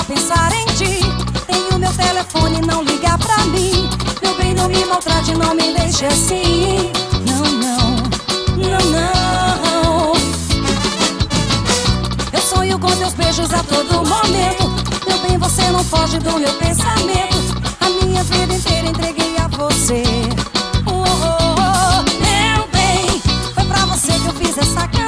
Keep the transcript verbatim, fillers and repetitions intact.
só pensar em ti. Tenho meu telefone, não liga pra mim. Meu bem, não me maltrate, não me deixe assim. Não, não, não, não. Eu sonho com teus beijos a todo momento. Meu bem, você não foge do meu pensamento. A minha vida inteira entreguei a você. Oh, oh, oh. Meu bem, foi pra você que eu fiz essa canção.